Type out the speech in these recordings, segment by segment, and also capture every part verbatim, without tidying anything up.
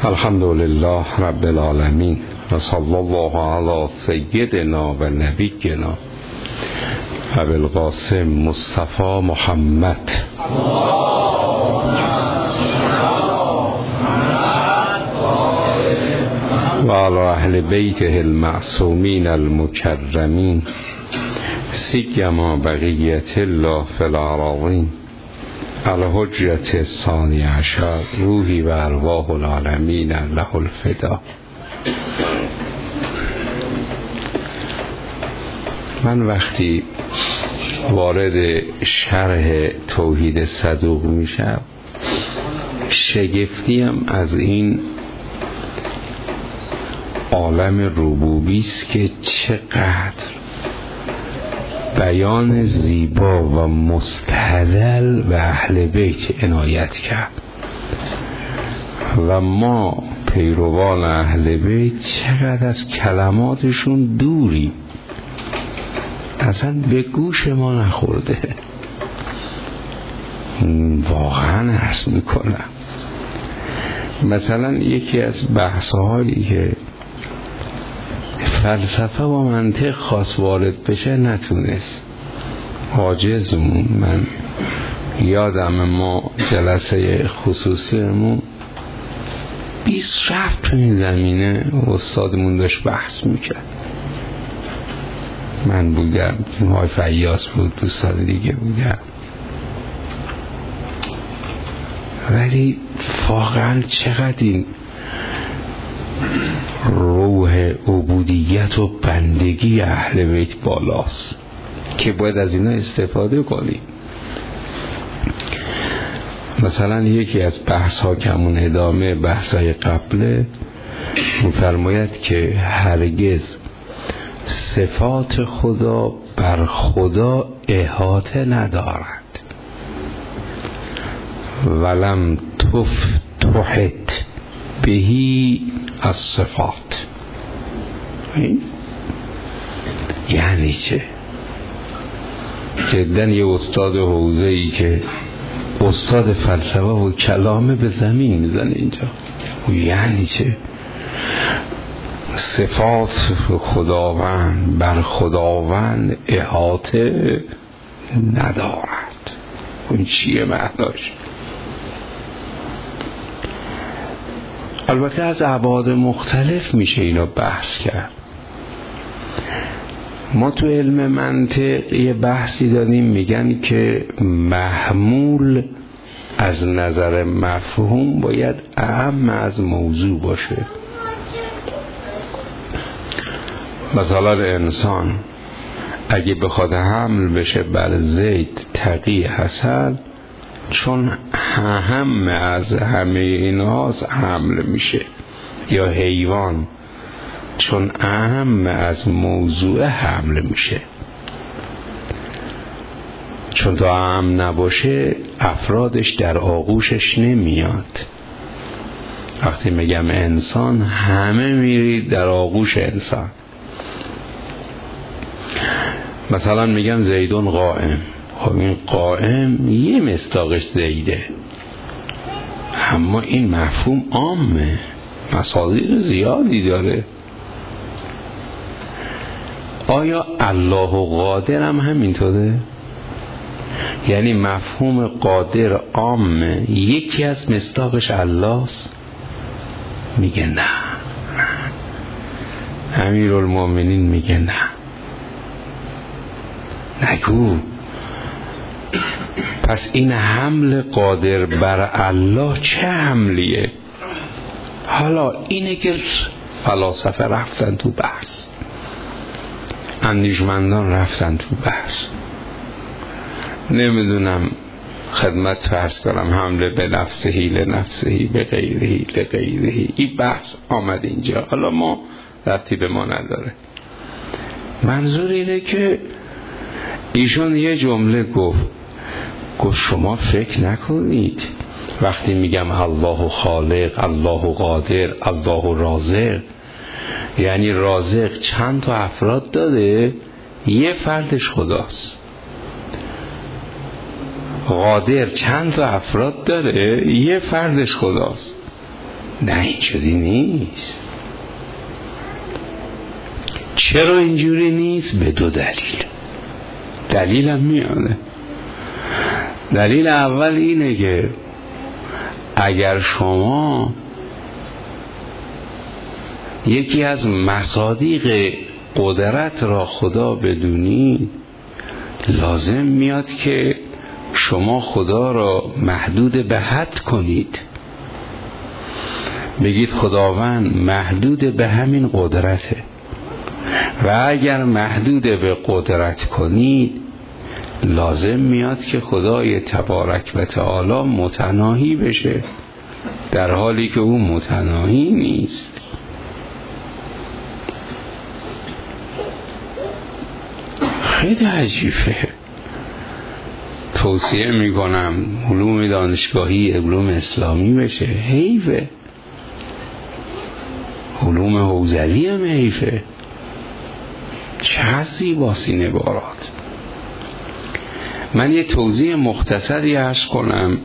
الحمد لله رب العالمین و صلی الله علی سیدنا و نبینا ابی القاسم مصطفی محمد و علی اهل بیته المعصومین المکرمین سیما بقیت الله فی الارضین الحجة الثانی عشر روحی و ارواح العالمین له الفدا. من وقتی وارد شرح توحید صدوق میشم شگفتیم از این عالم ربوبی است که چقدر بیان زیبا و مستدل و اهل بیت عنایت کرد و ما پیروان اهل بیت چقدر از کلماتشون دوری، اصلا به گوش ما نخورده. واقعا عرض میکنم مثلا یکی از بحث‌هایی که فلسفه و منطق خاص وارد بشه نتونست، عاجزمون. من یادم ما جلسه خصوصیمون بیست رفت تو این زمینه استادمون داشت بحث میکرد. من بودم، های فیاض بود، دوستان دیگه بودم، ولی واقعا چقدر این روح عبودیت و بندگی اهل بیت بالاست که باید از اینا استفاده کنیم. مثلا یکی از بحث ها که همون ادامه بحث های قبله می‌فرماید که هرگز صفات خدا بر خدا احاطه ندارد، ولم تفتحت بهی از صفات. یعنی چه؟ جدن یه استاد حوزه ای که استاد فلسفه و کلامه به زمین میزنه اینجا. یعنی چه؟ صفات خداوند بر خداوند احاطه ندارد. اون چیه معناش؟ البته از ابعاد مختلف میشه اینو بحث کرد. ما تو علم منطق یه بحثی داریم میگن که محمول از نظر مفهوم باید اهم از موضوع باشه. مثلا انسان اگه بخواد حمل بشه بر زید تقی حسن، چون اهم از همه اینهاست حمل میشه. یا حیوان چون اهم از موضوع حمل میشه، چون تا اهم نباشه افرادش در آغوشش نمیاد. وقتی میگم انسان همه میرید در آغوش انسان. مثلا میگم زیدون قائم، خب این قائم یه مصداقش زیده، اما این مفهوم عامه، مصادیق زیادی داره. آیا الله قادر هم همینطوره؟ یعنی مفهوم قادر عامه، یکی از مصداقش الله است؟ میگه نه. امیرالمومنین میگه نه، نگو. پس این حمل قادر بر الله چه حملیه؟ حالا اینه که فلاسفه رفتن تو بحث، اندیشمندان رفتن تو بحث. نمیدونم خدمت فرض کنم حمله به نفسهی لنفسهی به غیرهی لغیرهی، این بحث آمد اینجا، حالا ما ربطی به ما نداره. منظور اینه که ایشون یه جمله گفت گفت شما فکر نکنید وقتی میگم الله خالق، الله قادر، الله رازق، یعنی رازق چند تا افراد داره، یه فردش خداست. قادر چند تا افراد داره، یه فردش خداست. نه اینجوری نیست. چرا اینجوری نیست؟ به دو دلیل. دلیلم میاده. دلیل اول اینه که اگر شما یکی از مصادیق قدرت را خدا بدونید، لازم میاد که شما خدا را محدود به حد کنید. بگید خداوند محدود به همین قدرته، و اگر محدود به قدرت کنید لازم میاد که خدای تبارک و تعالی متناهی بشه، در حالی که او متناهی نیست. خیلی عجیبه. توصیه میکنم علوم دانشگاهی علوم اسلامی بشه، حیفه. علوم حوزوی هم حیفه. چه زیباست این عبارات. من یه توضیح مختصری عرض کنم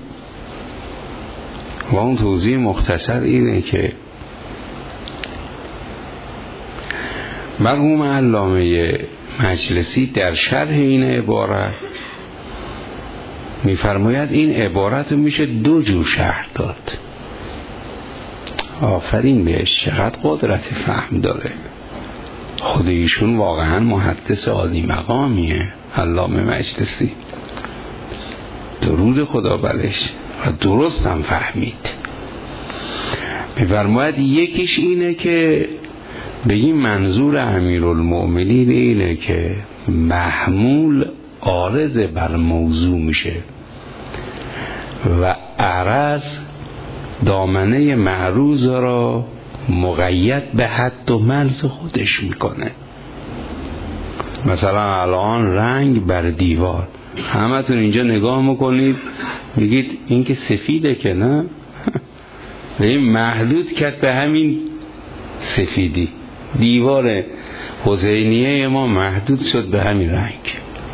و اون توضیح مختصر اینه که مرحوم علامه مجلسی در شرح این عبارت میفرماید این عبارت میشه دو جور شرح داد. آفرین بهش، چقدر قدرت فهم داره. خود ایشون واقعا محدث عالی مقامیه، علامه مجلسی، درود خدا برش، و درست هم فهمید. میفرماید یکیش اینه که بگیم منظور امیرالمؤمنین اینه که محمول عارض بر موضوع میشه و عرض دامنه معروض را مقید به حد و مرز خودش میکنه. مثلا الان رنگ بر دیوار، همتون اینجا نگاه میکنید میگید این که سفیده که نه، این محدود کرد به همین سفیدی. دیوار حسینیه ما محدود شد به همین رنگ،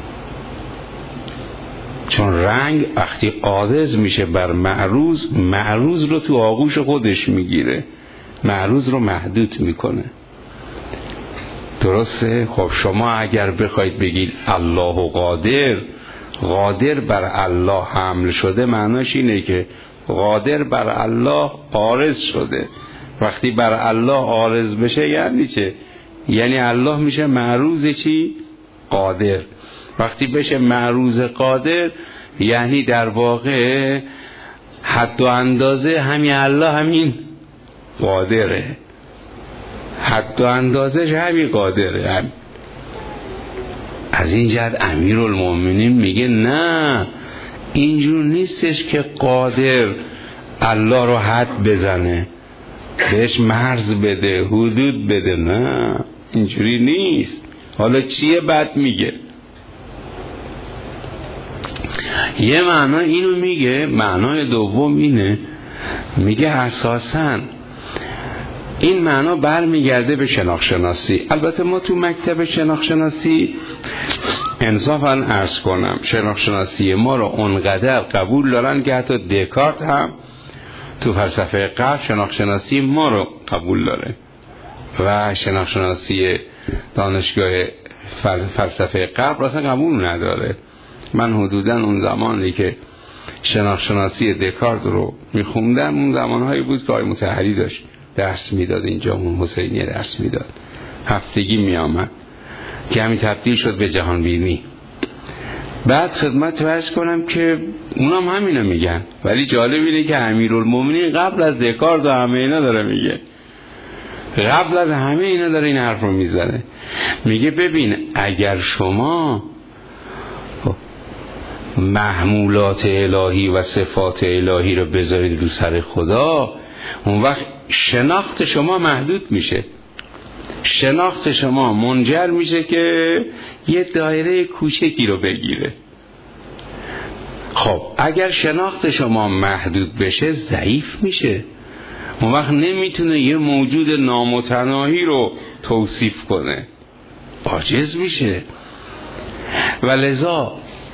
چون رنگ وقتی عارض میشه بر معروض، معروض رو تو آغوش خودش میگیره، معروض رو محدود میکنه. درسته؟ خب شما اگر بخواید بگید الله قادر، قادر بر الله حمل شده، معناش اینه که قادر بر الله عارض شده. وقتی بر الله عارض بشه یعنی چه؟ یعنی الله میشه معروض چی؟ قادر. وقتی بشه معروض قادر یعنی در واقع حد و اندازه همین الله همین قادره، حد و اندازش همین قادره. هم. از این جهت امیرالمؤمنین میگه نه، اینجور نیستش که قادر الله رو حد بزنه، بهش مرز بده، حدود بده. نه اینجوری نیست. حالا چیه بعد میگه؟ یه معنا اینو میگه، معنای دوم اینه، میگه اساساً این معنا برمیگرده به شناخت-شناسی. البته ما تو مکتب شناخت-شناسی انصافاً عرض کنم شناخت-شناسی ما رو اونقدر قبول دارن که حتی دکارت هم تو فلسفه قبل شناخت-شناسی ما رو قبول داره و شناخت-شناسی دانشگاه فلسفه قبل اصلا قبول نداره. من حدوداً اون زمانی که شناخت-شناسی دکارت رو میخوندم اون زمانهایی بود که آقای مطهری داشت درس میداد اینجا، اون حسینیه درس میداد، هفتگی میامد که همین تبدیل شد به جهان بینی. بعد خدمت عرض کنم که اونام همینو میگن، ولی جالب اینه که امیرالمومنین قبل از دکارت و همه اینا داره میگه، قبل از همه اینا داره این حرف رو میزنه. میگه ببین اگر شما محمولات الهی و صفات الهی رو بذارید رو سر خدا، اون وقت شناخت شما محدود میشه، شناخت شما منجر میشه که یه دایره کوچکی رو بگیره. خب اگر شناخت شما محدود بشه ضعیف میشه، اون وقت نمیتونه یه موجود نامتناهی رو توصیف کنه، عاجز میشه. و لذا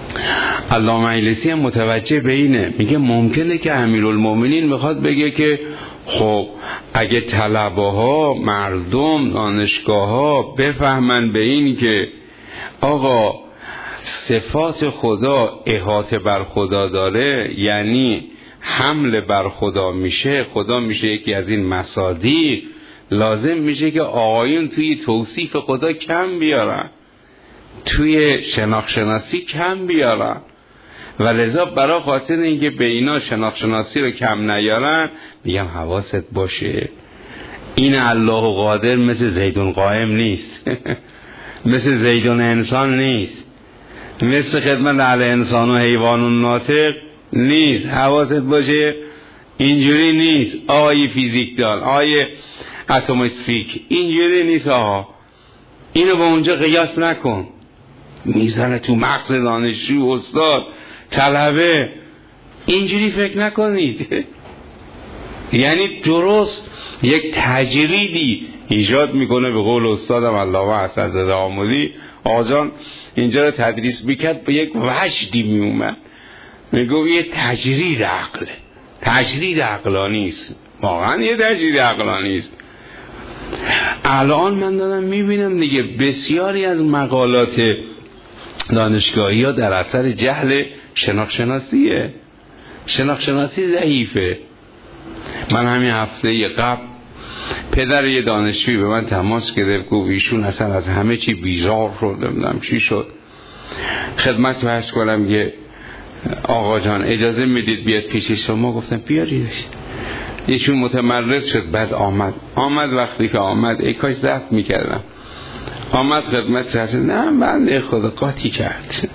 علامه مجلسی هم متوجه به اینه، میگه ممکنه که امیرالمومنین میخواد بگه که خب اگه طلبه ها، مردم، دانشگاه ها بفهمن به این که آقا صفات خدا احاطه بر خدا داره، یعنی حمله بر خدا میشه، خدا میشه یکی از این مصادیق، لازم میشه که آقایون توی توصیف خدا کم بیارن، توی شناخت شناسی کم بیارن، و لذا برای خاطر اینکه به اینا شناخت شناسی رو کم نیارن میگم حواست باشه این الله قادر مثل زیدون قائم نیست مثل زیدون انسان نیست، مثل خدمت اهل انسان و حیوان و ناطق نیست، حواست باشه اینجوری نیست. آقای فیزیکدان، آقای اتمسفیک، اینجوری نیست آقا، اینو با اونجا قیاس نکن. میزنه تو مغز دانشجو، استاد، طلبه، اینجوری فکر نکنید. یعنی درست یک تجریدی ایجاد میکنه. به قول استادم علامه حسن‌زاده آملی، آجان اینجا رو تدریس میکرد، به یک وجدی میومد، میگو یه تجرید عقله، تجرید عقلانی است، واقعا یه تجرید عقلانی است. الان من دارم میبینم دیگه بسیاری از مقالات دانشگاهی ها در اثر جهل شناخت شناسیه، شناخت شناسی ضعیفه. من همین هفته قبل پدر یه دانشجوی به من تماس گرفت، گفت ایشون اصلا از همه چی بیزار شد، نمیدونم چی شد. خدمت عرض کنم که آقا جان اجازه میدید بیاد پیش شما؟ گفتم بیاریدش. ایشون متمرد شد، بعد آمد آمد وقتی که آمد ای کاش ضبط میکردم، آمد خدمت رسول، نه من خدا قاطی کرد،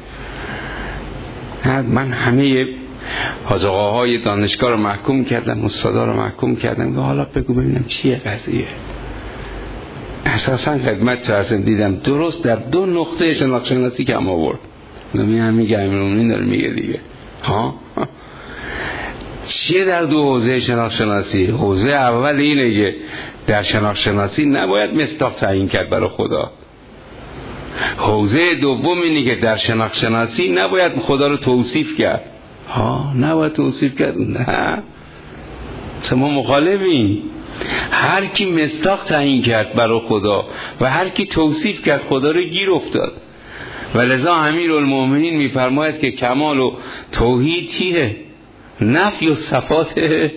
من همه حاج آقاهای دانشگاه رو محکوم کردم، استادا رو محکوم کردم، که حالا بگو ببینم چیه قضیه. اساسا خدمت رسول دیدم درست در دو نقطه شناخت شناسی کم آورد. نمی هم میگه امیرالمومنین داره میگه دیگه ها چیه در دو حوزه شناخت شناسی؟ حوزه اول اینه که در شناخت شناسی نباید مصداق تعیین کرد برای خدا. حوزه دوم اینه که در شناخت شناسی نباید خدا رو توصیف کرد. ها نباید توصیف کرد، نه ما مخالفیم. هر کی مصداق تعیین کرد برای خدا و هر کی توصیف کرد خدا رو گیر افتاد. و لذا امیرالمومنین میفرماید که کمال و توحید چیه؟ نفی و صفاته.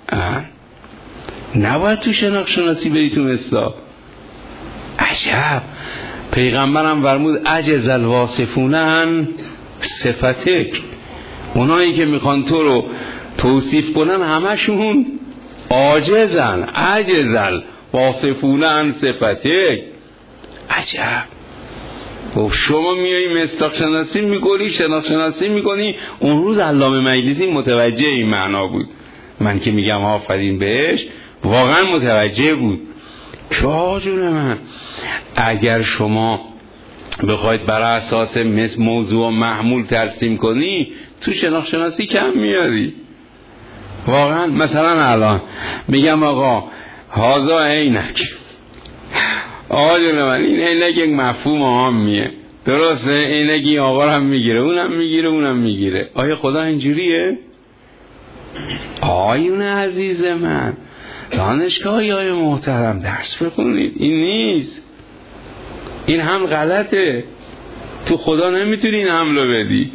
نباید تو شناخت شناسی بری تو مصداق. عجب، پیغمبرم فرمود عجز الواصفون عن صفتک، اونایی که میخوان تو رو توصیف کنن همشون عاجزن. عجز الواصفون عن صفتک. عجب، خب شما میایی مصداق شناسی میکنی، شناخت شناسی میکنی. اون روز علامه مجلسی متوجه این معنا بود، من که میگم آفرین بهش، واقعا متوجه بود. که آجون من اگر شما بخواید برای اساس موضوع محمول ترسیم کنی، تو شناخت شناسی کم میاری. واقعا مثلا الان میگم آقا هازا عینک، آجون من این عینک یک مفهوم عامیه، درسته؟ عینک این آقا هم میگیره، اونم میگیره، اونم میگیره. آیا خدا اینجوریه؟ آیون عزیز من، دانشگاهی های محترم درس بخونید، این نیست. این هم غلطه، تو خدا نمیتونی این حملو بدی.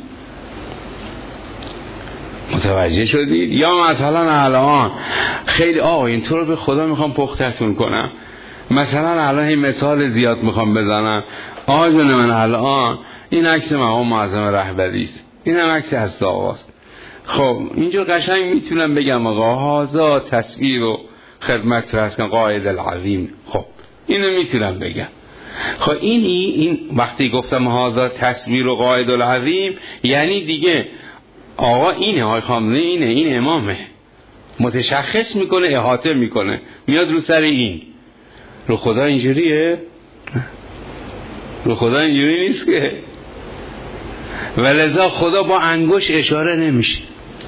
متوجه شدید؟ یا مثلا الان خیلی آقا این تو رو به خدا میخوام پختتون کنم، مثلا الان این مثال زیاد میخوام بزنم. آقا جون من الان این عکس مقام معظم رهبری است، این هم عکس هست آقاست. خب اینجور قشنگ میتونم بگم آقا هازا تصویر و خدمت رسکن قائد العظیم. خب اینو میتونم بگم. خب این این وقتی گفتم هازا تصویر و قائد العظیم، یعنی دیگه آقا اینه، آقای خامنه‌ای اینه، این امامه، متشخص میکنه، احاطه میکنه، میاد رو سر این. رو خدا اینجوریه؟ رو خدا اینجوری نیست که. ولذا خدا با انگشت اشاره نمیشه،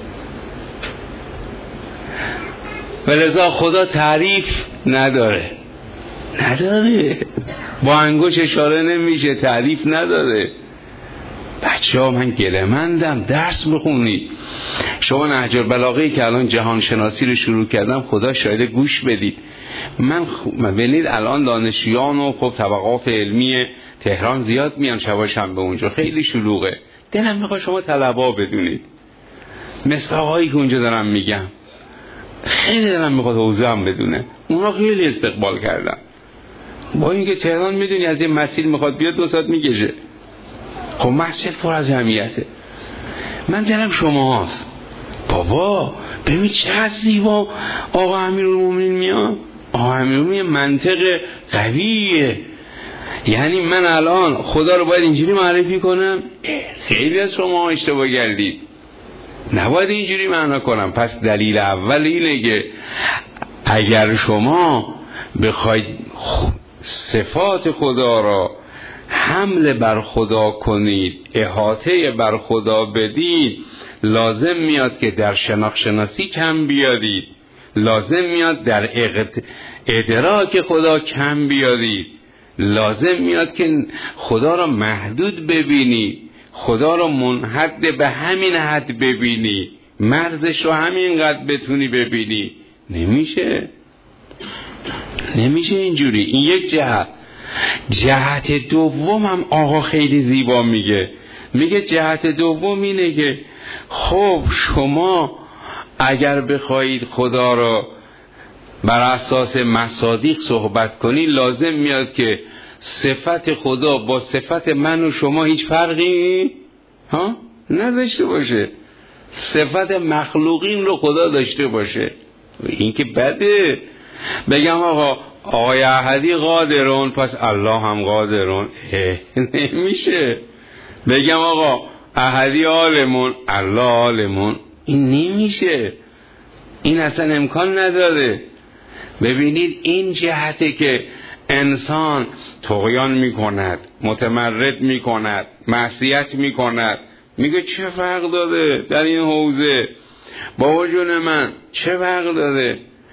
ولذا خدا تعریف نداره، نداره با انگشت اشاره نمیشه، تعریف نداره. بچه ها من گله‌مندم، درس بخونید. شما نهج البلاغه‌ای که الان جهان شناسی رو شروع کردم، خدا شاید گوش بدید. من ببینید الان دانشیان و خب طبقات علمی تهران زیاد میان شب و شنبه اونجا، خیلی شلوغه. دلم میخواد شما طلبا بدونید مصداقایی که اونجا دارم میگم، خیلی دلم میخواد حوزه هم بدونه. اونا خیلی استقبال کردن، با اینکه تهران میدونی از این مسیر میخواد بیاد دو ساعت میکشه. خب مسجد پر از جمعیته. من دلم شما هاست. بابا ببین چقدر زیبا آقا امیرالمومنین میاد. آقا امیرالمومنین منطق قویه. یعنی من الان خدا رو باید اینجوری معرفی کنم؟ خیلی از شما اشتباه کردید، نباید اینجوری معنا کنم. پس دلیل اول اینه که اگر شما بخواید صفات خدا را حمل بر خدا کنید، احاطه بر خدا بدید، لازم میاد که در شناخت شناسی کم بیادید، لازم میاد در ادراک خدا کم بیادید، لازم میاد که خدا را محدود ببینی، خدا را منحد به همین حد ببینی، مرزش رو همین قد بتونی ببینی. نمیشه نمیشه اینجوری. این یک جهت. جهت دوم هم آقا خیلی زیبا میگه، میگه جهت دوم اینه که خب شما اگر بخواید خدا را بر اساس مصادیق صحبت کنی، لازم میاد که صفت خدا با صفت من و شما هیچ فرقی ها نداشته باشه، صفت مخلوقین رو خدا داشته باشه. این که بده. بگم آقا آقای احدی قادرون، پس الله هم قادرون، نمیشه. بگم آقا احدی عالمون، الله عالمون، این نمیشه، این اصلا امکان نداره. ببینید این جهته که انسان طغیان میکند، متمرد میکند، معصیت میکند، میگه چه فرق داره در این حوزه؟ بابا جون من چه فرق داره؟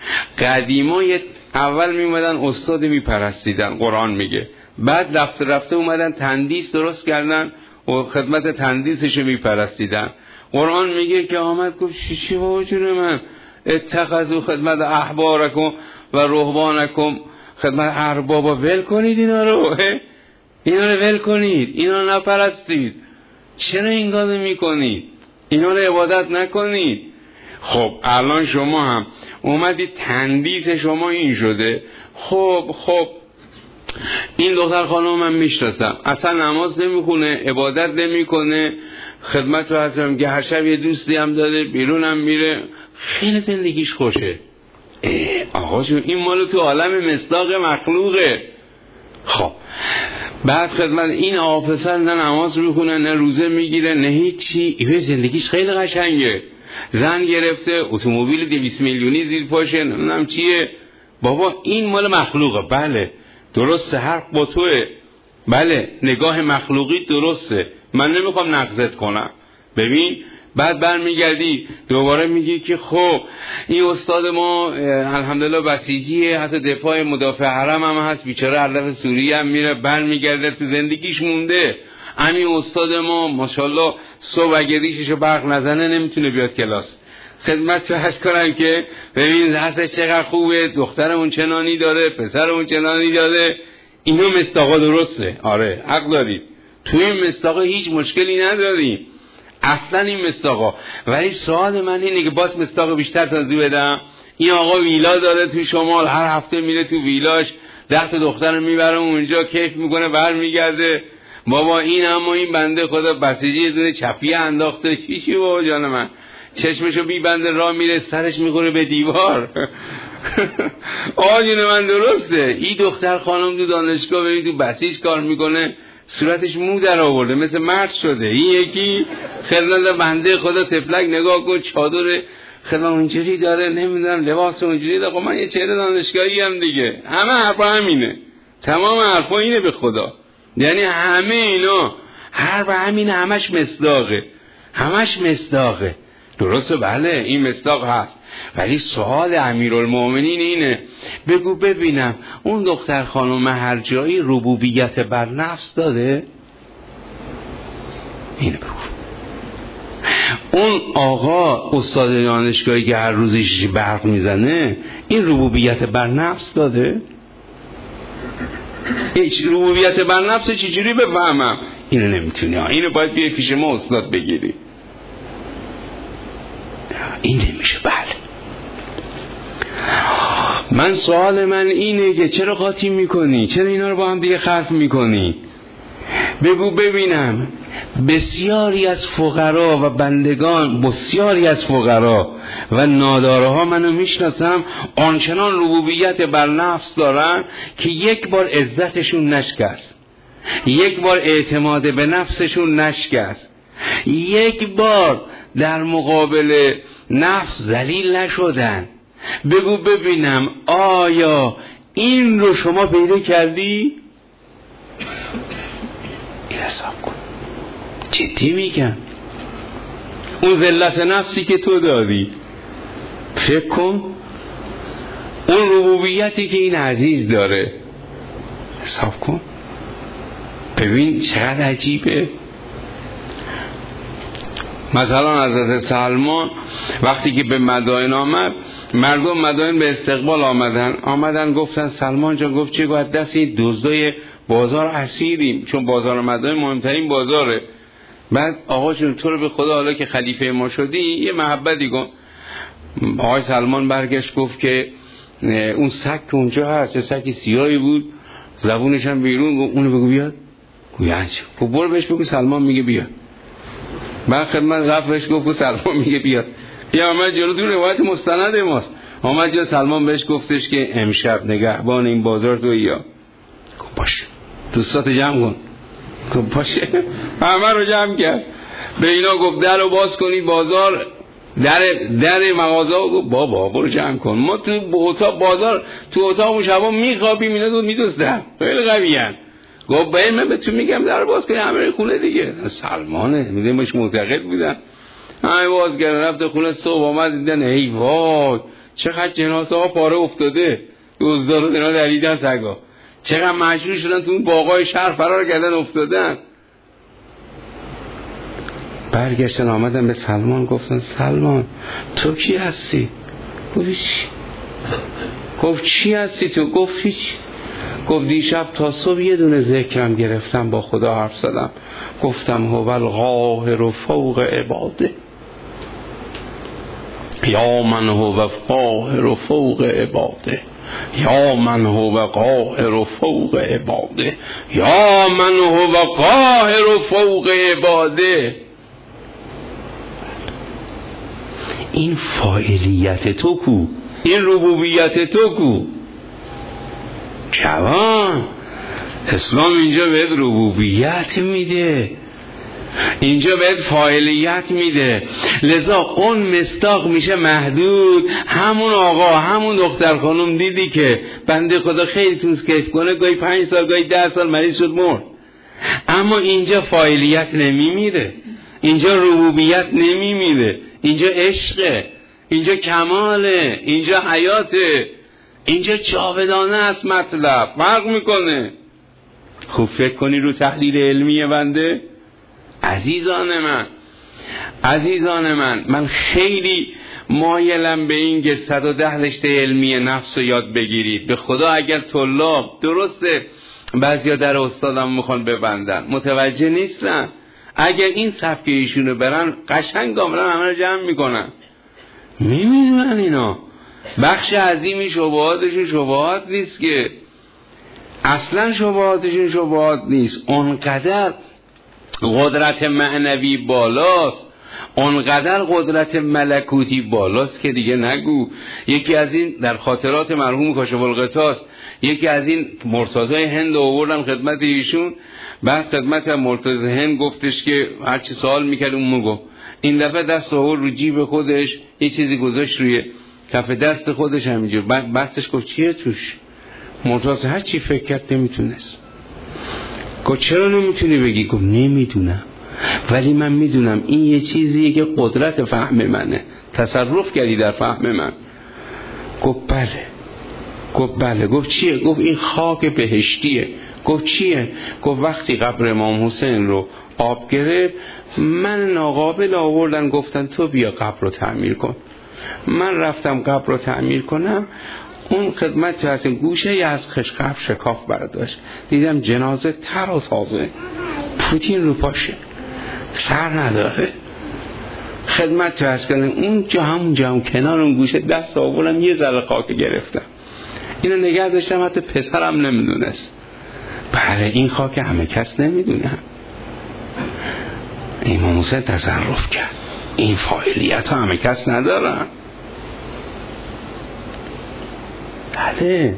قدیمای اول میمدن استاد میپرستیدن، قرآن میگه، بعد رفته رفته اومدن تندیس درست کردن و خدمت تندیسش میپرستیدن. قرآن میگه که آمد گفت چی بابا جون من، اتخذوا خدمت احبارکم و رهبانکم خدمت اربابا، ول کنید اینا رو، اینا رو ول کنید، اینا رو نپرستید. چرا این کارو میکنید؟ اینا رو عبادت نکنید. خب الان شما هم اومدید تندیس شما این شده. خب خب این دختر خانم من میشناسم، اصلا نماز نمیخونه، عبادت نمیکنه، خدمت رو هستم که هر شب یه دوستی هم داره، بیرون هم میره، خیلی زندگیش خوشه. آقا جون این مالو تو عالم مصداق مخلوقه. خب بعد خدمت این آفسر نه نماز میخونه، نه روزه میگیره، نه هیچی، این زندگیش خیلی قشنگه، زن گرفته، اتومبیل دویست میلیونی زیر پاشه، نمیدونم چیه. بابا این مال مخلوقه. بله درسته، حرف با توه، بله نگاه مخلوقی درسته، من نمیخوام نقضت کنم. ببین بعد برمیگردی دوباره میگی که خب این استاد ما الحمدلله بسیجیه، حتی دفاع مدافع حرم هم هست، بیچاره علف سوریه هم میره، برمیگرده تو زندگیش مونده. همین استاد ما ماشاءالله صبح اگه ریششو برق نزنه نمیتونه بیاد کلاس. خدمت چه هست کنم که ببین درسش چقدر خوبه، دخترمون چنانی داره، پسرمون چنانی داره. اینو مصداقا درسته، آره حق دارید، توی این مصداقا هیچ مشکلی نداریم اصلا این مصداقا. ولی سوال من اینه که باز مصداق بیشتر توضیح بدم. این آقا ویلا داره تو شمال، هر هفته میره تو ویلاش، ده تا دختر میبره اونجا، کیف میکنه، برمیگرده. بابا این اما این بنده خدا بسیجی یه دونه چپیه انداخته، چی چی بابا جان من، چشمشو بیبنده راه میره، سرش میخوره به دیوار. آجون من درسته. این دختر خانم تو دانشگاه ببین تو بسیج کار میکنه، صورتش مو در آورده، مثل مرد شده. این یکی خدمت بنده خدا تفلک نگاه کن، چادر خدمت اونجوری داره، نمیدونم لباس اونجوری داره. من یه چهره دانشگاهی هم دیگه، همه حرفا همینه، تمام حرفا اینه به خدا. یعنی همه اینا حرف همینه، همش مصداقه، همش مصداقه. درسته بله این مصداق هست. ولی سوال امیرالمومنین اینه، بگو ببینم اون دختر خانم هر جایی ربوبیت بر نفس داده؟ اینو بگو. اون آقا استاد دانشگاهی که هر روزش برق میزنه این ربوبیت بر نفس داده؟ هیچ ربوبیت بر نفس چجوری بفهمم؟ اینو نمیتونی، اینو باید بیای پیش ما استاد بگیری. این نمیشه. بله من سوال من اینه که چرا قاطی میکنی؟ چرا اینا رو با هم دیگه خلط میکنی؟ بگو ببینم. بسیاری از فقرا و بندگان، بسیاری از فقرا و ناداره ها منو میشناسم آنچنان ربوبیت بر نفس دارن که یک بار عزتشون نشکست، یک بار اعتماد به نفسشون نشکست، یک بار در مقابل نفس ذلیل نشدن. بگو ببینم آیا این رو شما پیدا کردی؟ این حساب کن. جدی میگم. اون ذلت نفسی که تو داری فکر کن، اون ربوبیتی که این عزیز داره حساب کن، ببین چقدر عجیبه. مثلا حضرت سلمان وقتی که به مدائن آمد، مردم مدائن به استقبال آمدن آمدن گفتن سلمان جان، گفت چه گفت دست این دزدای بازار اسیریم، چون بازار مدائن مهمترین بازاره. بعد آقا جون تو رو به خدا حالا که خلیفه ما شدی یه محبتی کن. آقای سلمان برگشت گفت که اون سگ که اونجا هست، سگ سیاهی بود زبونش هم بیرون، گفت اونو بگو بیاد. گویانج گفت برو بهش بگو سلمان میگه بیاد. بعد خدمت غفرش گفت سلمان میگه بیاد. یا آمد جلو تو روایت مستند ماست، آمد جلو سلمان بهش گفتش که امشب نگهبان این بازار تو یا. گفت باشه دوستات جمع کن. گفت باشه. همه رو جمع کرد، به اینا گفت در رو باز کنید بازار، در در مغازه. گفت بابا برو جمع کن، ما تو اتاق بازار تو اتاق شبا میخوابیم، اینا دو میدوزدن خیلی قویان. گفت باید من به تو میگم در باز کنی همه خونه دیگه. سلمانه میده مش معتقد بودن، همه باز کردن رفت خونه. صبح آمد دیدن ای وای چقدر جنازه ها پاره افتاده، دزدا رو اینا دریدن سگا، چقدر مجبور شدن تو اون باغای شهر فرار کردن افتادن. برگشتن آمدن به سلمان گفتن سلمان تو کی هستی؟ گفت چی؟ گفت چی هستی تو؟ گفت هیچ. گفت دیشب تا صبح یه دونه ذکرم گرفتم، با خدا حرف زدم، گفتم هو القاهر فوق عباده یا من هو قاهر فوق عباده یا من هو قاهر فوق عباده یا من هو قاهر فوق عباده. این فاعلیت تو کو؟ این ربوبیت تو کو؟ جوان اسلام اینجا بهت ربوبیت میده، اینجا بهت فاعلیت میده. لذا اون مصداق میشه محدود. همون آقا همون دختر خانم دیدی که بنده خدا خیلی تونست کیف کنه، گاهی پنج سال گاهی ده سال مریض شد مرد، اما اینجا فاعلیت نمیمیره، اینجا ربوبیت نمیمیره، اینجا عشقه، اینجا کماله، اینجا حیاته، اینجا جاودانه است. مطلب فرق میکنه. خوب فکر کنی رو تحلیل علمی بنده. عزیزان من عزیزان من من خیلی مایلم به این که صد و ده رشته علمی نفس رو یاد بگیرید. به خدا اگر طلاب درسته بعضیا در استادم میخوان ببندن متوجه نیستن، اگر این صفحه ایشونو برن قشنگ کاملا همه رو جمع میکنن. میمیدونن اینا بخش عظیمی شبهاتشون شبهات نیست، که اصلا شبهاتشون شبهات نیست. اونقدر قدرت معنوی بالاست، اونقدر قدرت ملکوتی بالاست که دیگه نگو. یکی از این در خاطرات مرحوم کاشف الغطاس، یکی از این مرتضای هند آوردن خدمت ایشون. بعد خدمت مرتضای هند گفتش که هرچی سوال میکرد اون میگفت. این دفعه دست آورد رو جیب خودش، یه چیزی گذاشت روی کف دست خودش همینجور، بعد بستش گفت چیه توش؟ مرتضی هر چی فکر کرد نمیتونست. گفت چرا نمیتونی بگی؟ گفت نمیدونم، ولی من میدونم این یه چیزیه که قدرت فهم منه، تصرف کردی در فهم من. گفت بله. گفت بله. گفت چیه؟ گفت این خاک بهشتیه. گفت چیه؟ گفت وقتی قبر امام حسین رو آب گرفت، من ناقابل آوردن گفتن تو بیا قبر رو تعمیر کن. من رفتم قبر رو تعمیر کنم، اون خدمت که از این گوشه ی از قبر شکاف برداشت، دیدم جنازه تر و تازه، پوتین رو پاشه، سر نداره. خدمت که از کنم اون جا همون جا هم کنار اون گوشه دست آوردم یه ذره خاک گرفتم، اینو نگه داشتم، حتی پسرم نمیدونست. بله این خاک همه کس نمیدونه. امام حسین تصرف کرد، این فاعلیت ها همه کس ندارن. بله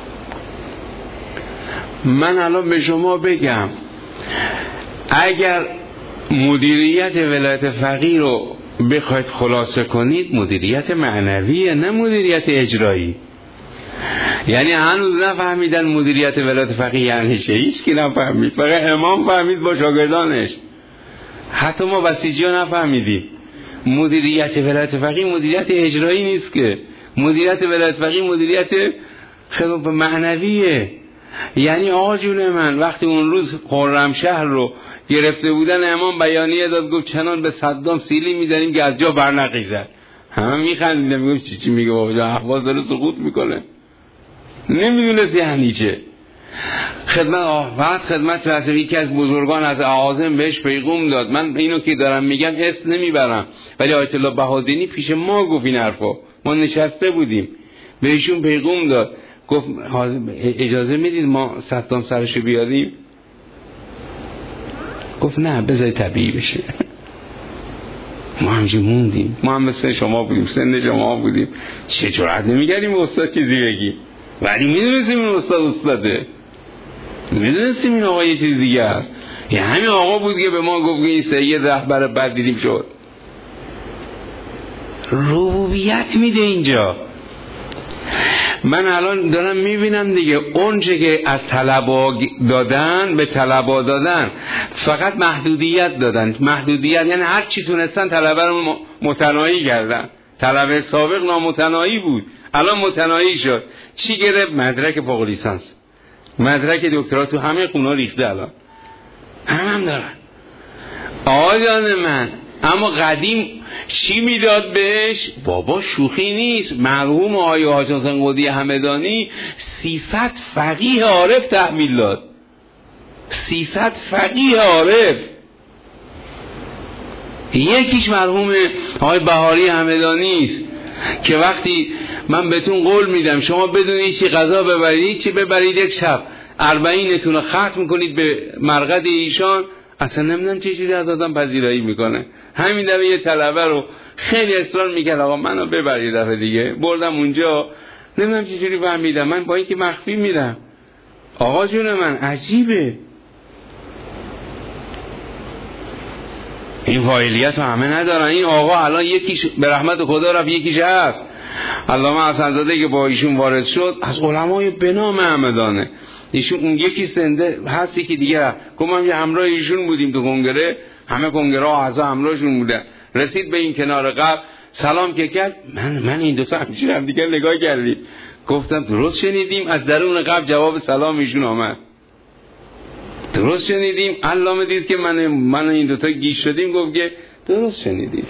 من الان به شما بگم، اگر مدیریت ولایت فقیه رو بخواید خلاصه کنید، مدیریت معنویه نه مدیریت اجرایی. یعنی هنوز نفهمیدن مدیریت ولایت فقیه یعنی چه، هیچ کی نفهمید، فقط امام فهمید با شاگردانش، حتی ما بسیجی ها نفهمیدیم. مدیریت ولایت فقیه مدیریت اجرایی نیست که، مدیریت ولایت فقیه مدیریت خدمت معنویه. یعنی آقا جون من وقتی اون روز خرمشهر رو گرفته بودن، امام بیانیه داد، گفت چنان به صدام سیلی میدنیم که از جا برنخیزد. همه میخندیدن، میگفت چی چی میگه بابا، احواز داره سقوط میکنه، نمیدونست یعنی چه. خدمت آفت خدمت رسول یکی از بزرگان از اعاظم بهش پیغام داد. من اینو که دارم میگم اسم نمیبرم، ولی آیت الله بهادینی پیش ما گفت این حرفو، ما نشسته بودیم، بهشون پیغام داد، گفت اجازه میدید ما صدام سرشو بیاریم؟ گفت نه بذاری طبیعی بشه. ما همجور موندیم، ما هم مثل شما بودیم، سن شما بودیم، چه جرأت نمیگردیم استاد چیزی بگیم، ولی میدونستیم این استاد استاده، میدونستیم این آقا یه چیز دیگه است. یه همین آقا بود که به ما گفت که این سید رهبر بد دیدیم شد. ربوبیت میده اینجا. من الان دارم میبینم دیگه، اونچه که از طلبا دادن به طلبا دادن، فقط محدودیت دادن. محدودیت یعنی هر چی تونستن طلبه رو متناهی کردن. طلبه سابق نامتناهی بود، الان متناهی شد. چی گرفت؟ مدرک فوق لیسانس، مدرک دکترا تو همه خونه ریخته، الان هم هم دارن. آقایان من، اما قدیم چی میداد بهش؟ بابا شوخی نیست. مرحوم آقای حاج حسین قدی همدانی سیصد فقیه عارف تحویل داد، سیصد فقیه عارف. یکیش مرحوم آقای بهاری همدانی است که وقتی من بهتون قول میدم شما بدون هیچی غذا ببرید، چی ببرید، یک شب اربعینتون رو ختم کنید به مرقد ایشان، اصلا نمیدونم چه چیزی از آدم پذیرایی میکنه. همین دفعه یه طلبه رو خیلی اصرار میکرد آقا منو ببر یه دفعه دیگه، بردم اونجا، نمیدونم چه جوری فهمیدم، من با اینکه مخفی میرم. آقا جون من عجیبه این فاعلیت رو همه ندارن. این آقا الان یکیش به رحمت خدا رفت، یکیش هست علامه حسن‌زاده که با ایشون وارد شد، از علمای به نام همدانه. ایشون اون یکی زنده هست، یکی دیگه گفتم هم یه همراه ایشون بودیم تو کنگره، همه کنگره ها اعضا همراهشون بودن. رسید به این کنار قبر، سلام که کرد، من من این دو تا همچین هم دیگه نگاه کردیم، گفتم درست شنیدیم؟ از درون قبر جواب سلام ایشون آمد. درست شنیدیم؟ علامه دید که من من این دو تا گیج شدیم، گفت که درست شنیدید.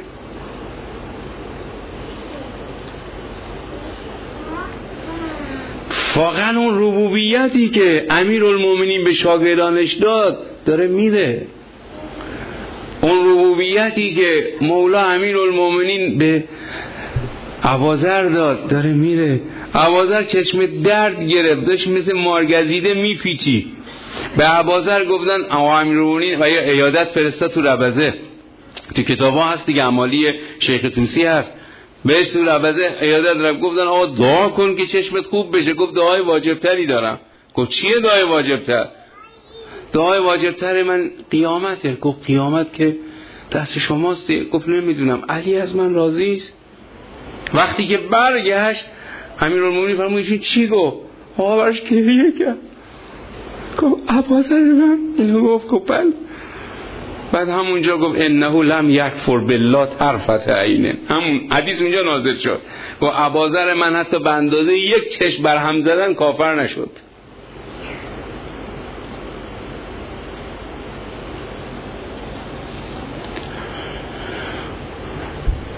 واقعا اون ربوبیتی که امیرالمومنین به شاگردانش داد داره میره. اون ربوبیتی که مولا امیرالمومنین به ابوذر داد داره میره. ابوذر چشم درد گرفت، داشت مثل مارگزیده میپیچی. به ابوذر گفتن آقا امیرالمومنین و یا عیادت فرستا تو ربزه، تو کتابا هست دیگه، امالی شیخ طوسی هست، بهش تو ربزه عیادت رفت. گفتن آقا دعا کن که چشمت خوب بشه. گفت دعای واجبتری دارم. گفت چیه دعای واجبتر؟ دعای واجبتر من قیامته. گفت قیامت که دست شماست. گفت نمیدونم، علی از من راضی است. وقتی که برگشت امیرالمومنین فرمودن چی گفت؟ آقا برش گریه کرد، گفت ابوذر من اینو گفت. گفت بله. بعد همونجا گفت انه لم یکفر بالله طرفت عین، همون حدیث اونجا نازل شد. گفت ابوذر من حتی به اندازه یک چشم برهم زدن کافر نشد.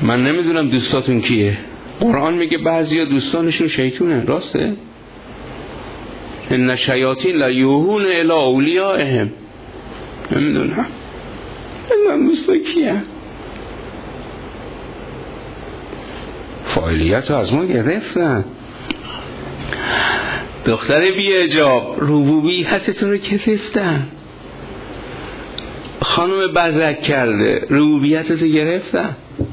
من نمیدونم دوستاتون کیه. قرآن میگه بعضیا دوستانشون شیطونه. راسته؟ ان شیاطین لا یوحون الی اولیائهم. نمیدونم نمیدونم دوستا کیه. فاعلیت رو از ما گرفتن. دختر بی حجاب ربوبیتتون رو گرفتن. خانم بزرگ کرده ربوبیتت رو گرفتن.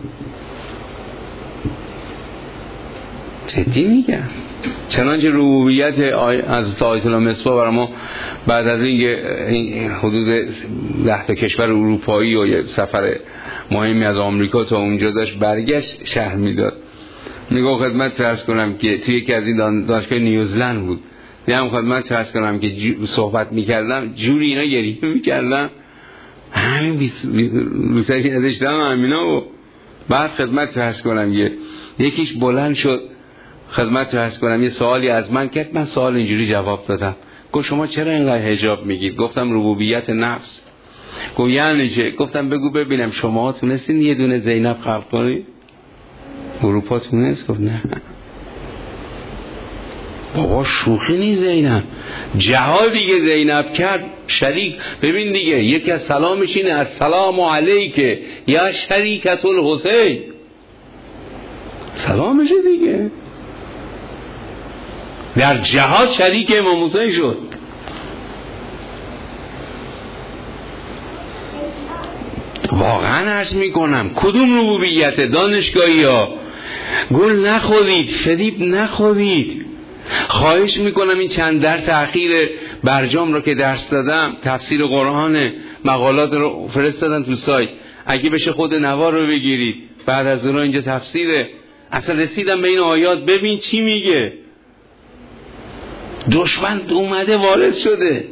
جدی میگم. چنانچه ربوبیت از آیت الله مصباح برای ما بعد از این حدود ده تا کشور اروپایی و یه سفر مهمی از آمریکا تا اونجا داشت برگشت شهر میداد. میگه خدمت عرض کنم که توی یکی از این دانشگاه نیوزلند بود. دیدم خدمت عرض کنم که صحبت میکردم جوری اینا گریه میکردم. همین روسری ازش دارم همینا. و بعد خدمت عرض کنم که یکیش بلند شد خدمت عرض کنم یه سوالی از من کرد. من سوال اینجوری جواب دادم. گفت شما چرا اینقدر حجاب میگید؟ گفتم ربوبیت نفس. گفت یعنی چه؟ گفتم بگو ببینم شما تونستین یه دونه زینب خلق کنید؟ اروپا تونست؟ گفت نه. بابا شوخی نیست زینب. جهاد دیگه زینب کرد شریک. ببین دیگه یکی از سلامش اینه السلام علیک یا شریکت الحسین. سلامشه دیگه. در جهاد شریک امام حسین شد. واقعا عرض میکنم کدوم ربوبیت؟ دانشگاهی ها گل نخورید، فریب نخورید. خواهش میکنم این چند درس اخیر برجام رو که درس دادم تفسیر قرآن مقالات رو فرستادن تو سایت. اگه بشه خود نوار رو بگیرید. بعد از اون اینجا تفسیره. اصلا رسیدم به این آیات ببین چی میگه. دشمن اومده وارد شده.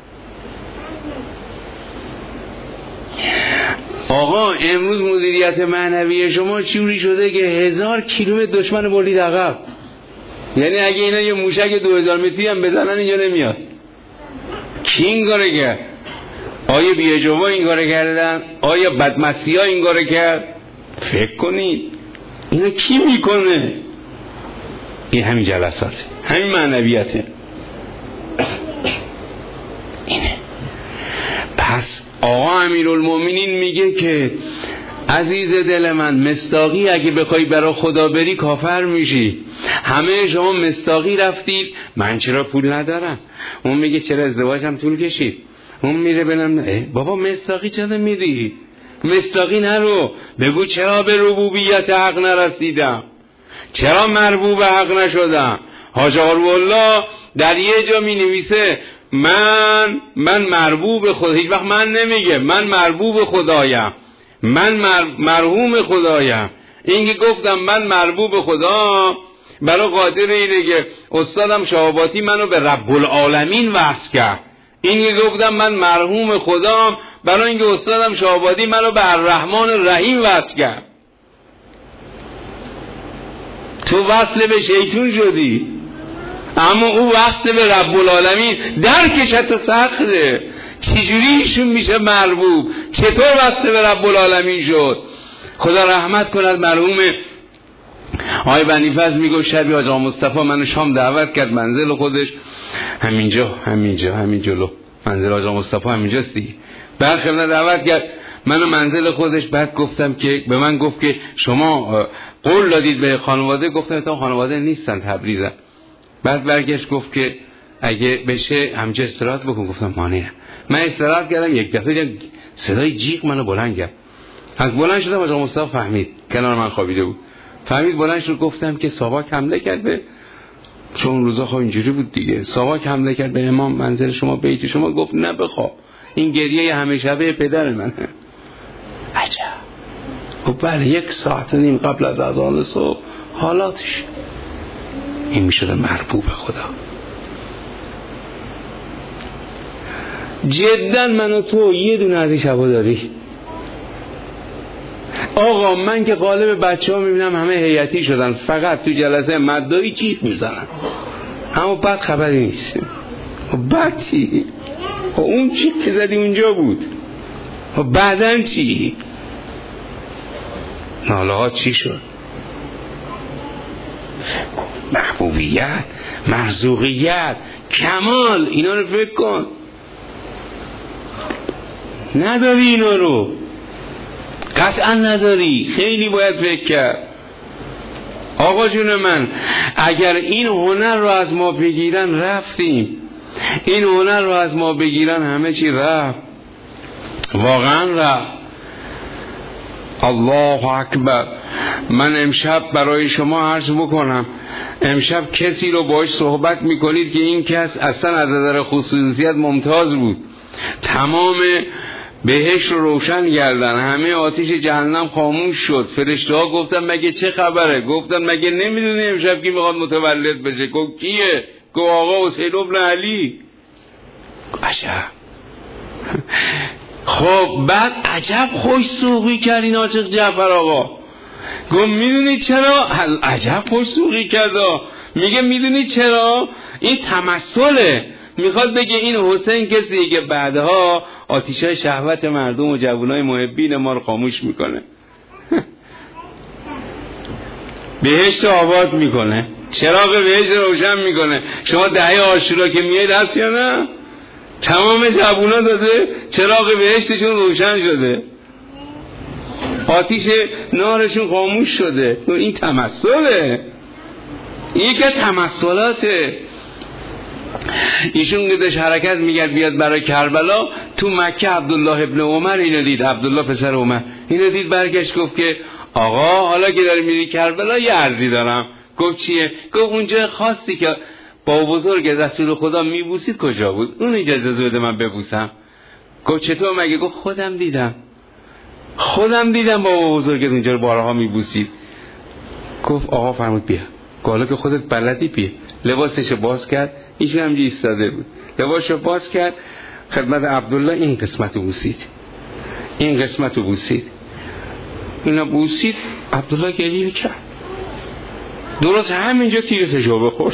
آقا امروز مدیریت معنوی شما چوری شده که هزار کیلومتر دشمن برید عقب. یعنی اگه اینا یه موشک دو هزار متری هم بزنن اینجا نمیاد. کی این کاره کرد؟ آیا بی‌اجوا این کاره کردن؟ آیا بدمستی ها این کاره کرد؟ فکر کنید اینا کی میکنه؟ این همین جلساته، همین معنویته. اینه. پس آقا امیرالمومنین میگه که عزیز دل من مصداقی اگه بخوای برای خدا بری کافر میشی. همه شما مصداقی رفتید من چرا پول ندارم. اون میگه چرا ازدواجم طول کشید. اون میره بنم بابا مصداقی چرا میری؟ مصداقی نرو. بگو چرا به ربوبیت حق نرسیدم، چرا مربوب حق نشدم. حاج الله در یه جا می نویسه من من مربوب خدا. هیچ وقت من نمیگه من مربوب خدایم، من مر... مرحوم خدایم. این که گفتم من مربوب خدا برای قادر اینه که استادم شهاباتی منو به رب العالمین وصل کرد. این که گفتم من مرحوم خدام برای اینکه استادم شهاباتی منو به الرحمن الرحیم وصل کرد. تو وصل به شیطون شدی، اما او وصل به رب العالمین. درکش حتی سخته. چجوری ایشون میشه مربوب؟ چطور وصل به رب العالمین شد؟ خدا رحمت کند مرحوم آقای بنی فضل میگه شبی حاج مصطفی منو شام دعوت کرد منزل خودش همینجا همینجا همین جلو منزل حاج مصطفی همینجاست دیگه. بعد خیلی دعوت کرد منو منزل خودش. بعد گفتم که به من گفت که شما قول دادید به خانواده. گفتم تا خانواده نیستن تبریزن. بعد برگشت گفت که اگه بشه همینجا استراحت بکن. گفتم مانع. من استراحت کردم. یک دفعه صدای جیغ منو بلند کرد. از بلند شدم حاج مصطفی فهمید کنار من خوابیده بود. فهمید بلند شد. گفتم که ساواک حمله کرد به، چون روزا خب اینجوری بود دیگه، ساواک حمله کرد به امام منزل شما بیت شما. گفت نه بخواب این گریه همه شبه پدر منه. عجب. خب بله یک ساعت نیم قبل از اذان صبح حالاتش این میشده مربوب خدا. جدا من و تو یه دونه از این شبا داری. آقا من که غالب بچه ها میبینم همه هیئتی شدن، فقط تو جلسه مدعی چیخ میزنن، اما بعد خبری نیست. بعد چی؟ اون چیخ که زدی اونجا بود، بعدن چی؟ ناله ها چی شد؟ محبوبیت، مرزوقیت، کمال، اینا رو فکر کن. نداری اینا رو، قطعا نداری. خیلی باید فکر کرد. آقا جون من، اگر این هنر رو از ما بگیرن رفتیم. این هنر رو از ما بگیرن همه چی رفت، واقعا رفت. الله اکبر. من امشب برای شما عرض بکنم، امشب کسی رو باش صحبت میکنید که این کس اصلا از نظر خصوصیت ممتاز بود، تمام بهشت رو روشن کردن، همه آتش جهنم خاموش شد. فرشته ها گفتن مگه چه خبره؟ گفتن مگه نمیدونی امشب کی میخواد متولد بشه؟ گفت کیه؟ گفت آقا حسین ابن علی. عجب. خب بعد عجب خوش سوقی کرد این عاشق جعفر آقا. گفت میدونی چرا؟ عجب خوش سوقی کرد. میگه میدونی چرا؟ این تمثله. میخواد بگه این حسین کسیه که بعدها آتیشای شهوت مردم و جوانای محبین ما رو خاموش میکنه. بهشت آباد میکنه، چراغ بهشت روشن میکنه. شما دهه عاشورا که میاد هست یا نه؟ تمام جوونا داده چراغ بهشتشون روشن شده، آتیش نارشون خاموش شده. این تمثله، این که تمثلاته. ایشون قدش حرکت میگرد بیاد برای کربلا. تو مکه عبدالله ابن عمر اینو دید، عبدالله پسر عمر اینو دید، برگشت گفت که آقا حالا که داری میری کربلا یه عرضی دارم. گفت چیه؟ گفت اونجا خاصی که با بزرگ رسول خدا میبوسید کجا بود؟ اون اجازه بده من ببوسم. گفت چطور مگه؟ گفت خودم دیدم، خودم دیدم با بزرگت اونجا رو بارها میبوسید. گفت آقا فرمود بیا. حالا که خودت بلدی بیا. لباسشو باز کرد، ایشون همجی ایستاده بود، لباسشو باز کرد خدمت عبدالله، این قسمت رو بوسید، این قسمت رو بوسید، اینا بوسید. عبدالله گریه کرد، درست همینجا تیر سجابه خورد.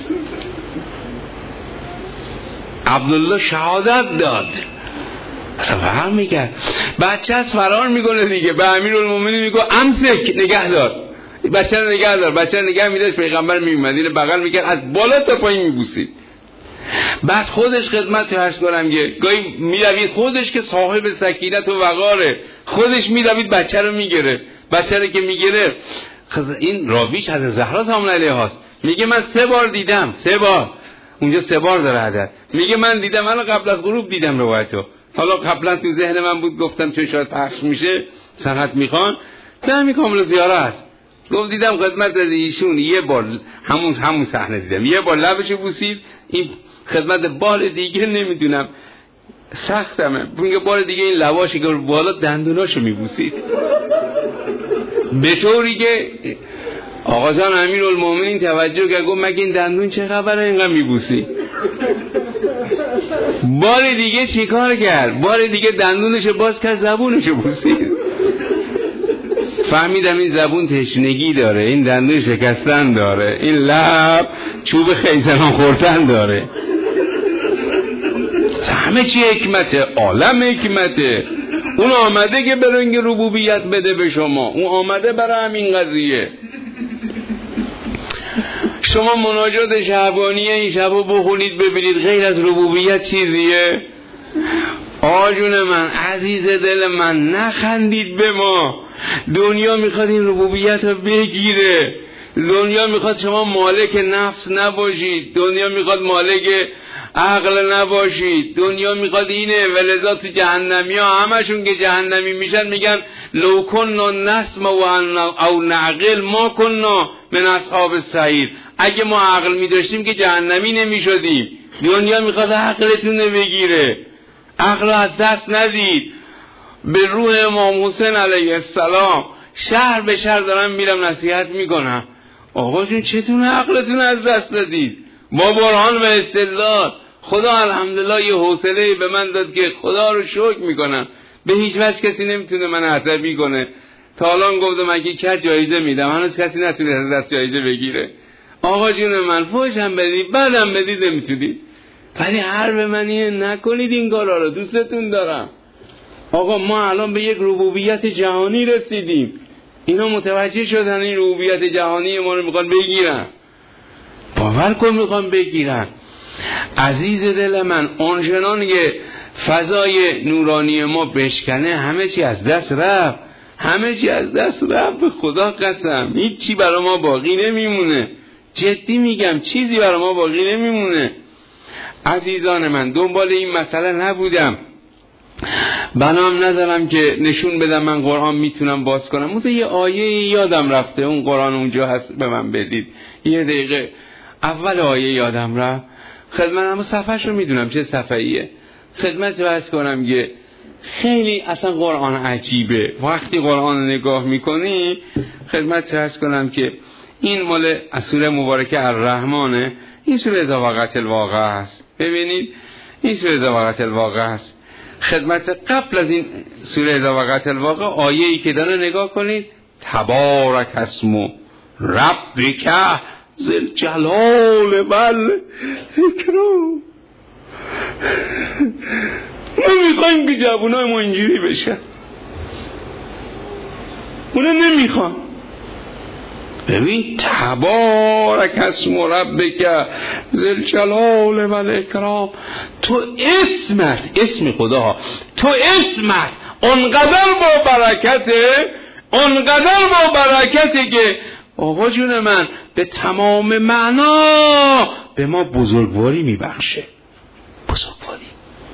عبدالله شهادت داد. اصلا فرار میکرد. بچه از فرار میکنه دیگه. به امیرالمومنین میگه امسک، نگه دار، بچه رو نگه دار. بچه رو نگه میداشت، پیغمبر میومد اینو بغل میکرد، از بالا تا پایین میبوسید. بعد خودش خدمت هست کنم که گاهی میروید، خودش که صاحب سکینت و وقاره، خودش میروید بچه رو میگیره. بچه رو که میگیره، این راویش از زهرا سلام علیها هست، میگه من سه بار دیدم، سه بار اونجا سه بار داره عدد. میگه من دیدم، من قبل از غروب دیدم روایتو، حالا قبلا تو ذهن من بود گفتم چون شاید پخش میشه صحت میخوان، فهمی کامل زیاره است. گفت دیدم خدمت ایشون یه بار همون همون صحنه دیدم، یه بار لبشو بوسید. این خدمت بار دیگه نمیدونم سختمه، میگه بار دیگه این لباشی که بالا دندوناشو میبوسید، به طوری که آقا جان امیرالمومنین توجه کرد، گفت مگه این دندون چه خبره اینقدر میبوسی؟ بار دیگه چیکار کرد؟ بار دیگه دندونشو باز کرد، زبونشو بوسید. فهمیدم این زبون تشنگی داره، این دندون شکستن داره، این لب چوب خیزران خوردن داره. همه چی حکمته، عالم حکمته. اون آمده که برنگ ربوبیت بده به شما، اون آمده برای همین قضیه. شما مناجات شعبانیه این شبو بخونید ببینید، غیر از ربوبیت چیزیه؟ آجون من، عزیز دل من، نخندید به ما. دنیا میخواد این ربوبیت رو بگیره، دنیا میخواد شما مالک نفس نباشید، دنیا میخواد مالک عقل نباشید، دنیا میخواد اینه. ولذا تو جهنمی ها همشون که جهنمی میشن میگن لو کننا نسمع او نعقل ما کننا من اصحاب السعیر. اگه ما عقل میداشتیم که جهنمی نمیشدیم. دنیا میخواد عقلتون رو بگیره، عقل از دست ندید. به روح امام حسین علیه السلام شهر به شهر دارم میرم نصیحت میکنم، آقا جون چتون عقلتون از دست دادید؟ با برهان و استدلال. خدا الحمدلله یه حوصله به من داد که خدا رو شکر میکنم. به هیچ وجه کسی نمیتونه من عصبی کنه. تا الان گفتم اگه کج جایزه میدم، هنوز کسی نتونه از دست جایزه بگیره. آقا جون من، فوشم بدید بعدم بدید نمیتونید، ولی حرف من اینه نکنید این کارا رو، دوستتون دارم. آقا ما الان به یک ربوبیت جهانی رسیدیم. اینا متوجه شدن این ربوبیت جهانی ما رو میخوان بگیرن. باور کن میخوان بگیرن. عزیز دل من، آنچنان که فضای نورانی ما بشکنه همه چی از دست رفت، همه چی از دست رفت. به خدا قسم هیچ چی برای ما باقی نمیمونه. جدی میگم چیزی برای ما باقی نمیمونه. عزیزان من، دنبال این مسئله نبودم، بنام ندارم که نشون بدم من قرآن میتونم باز کنم. مثلا یه آیه یادم رفته، اون قرآن اونجا هست به من بدید یه دقیقه. اول آیه یادم رفت، خدمتم صفحه‌ش رو میدونم چه صفحه‌ایه، خدمت عرض کنم که خیلی اصلا قرآن عجیبه. وقتی قرآن رو نگاه میکنی، خدمت عرض کنم که این مال سوره مبارکه الرحمنه. این سوره اذا وقعت الواقعه است. ببینید این سوره اذا وقعت الواقعه است. خدمت قبل از این سوره اذا وقعت الواقعه آیه‌ای که داره نگاه کنید، تبارک اسم ربک ذل جلال و الاکرام. ما میخوایم که جوانای ما اینجوری بشن، اونا نمیخوان. ببین تبارک اسم ربک ذل جلال و الاکرام. تو اسمت، اسم خدا، تو اسمت اونقدر با برکته، اونقدر با برکته که آقا جون من به تمام معنا به ما بزرگواری میبخشه. بزرگواری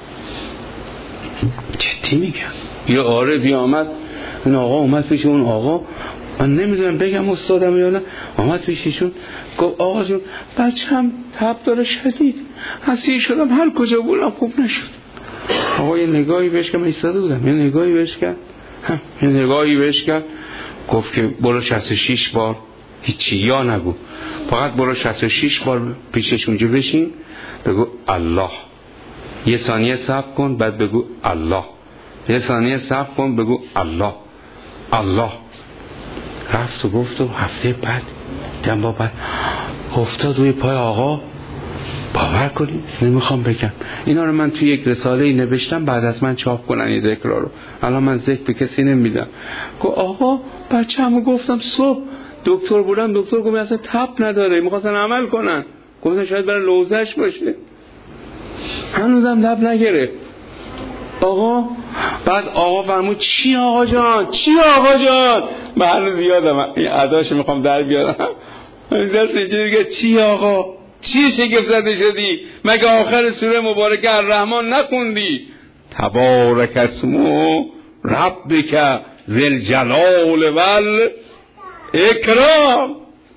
جدی میگم. یه عارفی آمد، این آقا اومد پیش اون آقا، من نمیدونم بگم استادم یا نه، آمد پیششون گفت آقا جون بچم تب داره شدید، اسیر شدم، هر کجا بودم خوب نشد. آقا یه نگاهی بهش کرد، من ایستاده بودم، یه نگاهی بهش کرد، یه نگاهی بهش کرد، گفت که برو شصت و شش بار هیچی یا نگو، فقط برو شصت و شش بار پیشش اونجا بشین، بگو الله. یه ثانیه صبر کن، بعد بگو الله. یه ثانیه صبر کن، بگو الله الله. رفت و گفت و هفته بعد دم با بعد افتاد روی پای آقا. باور کنید نمیخوام بگم، اینا رو من توی یک رساله نوشتم، بعد از من چاپ کنن این ذکرها رو. الان من ذکر به کسی نمیدم. گفت آقا بچه همو گفتم صبح دکتر بودم، دکتر گفت اصلا تب نداره، میخواستن عمل کنن، گفتن شاید برای لوزش باشه، هنوزم لب نگرفت. آقا بعد آقا فرمود چی آقا جان، چی آقا جان، من هنوز یادم این اداشو میخوام در بیارم، دست اینجوری که چی آقا، چی شگفت زده شدی، مگه آخر سوره مبارکه الرحمن نخوندی تبارک اسم ربک ذل جلال و الاکرام؟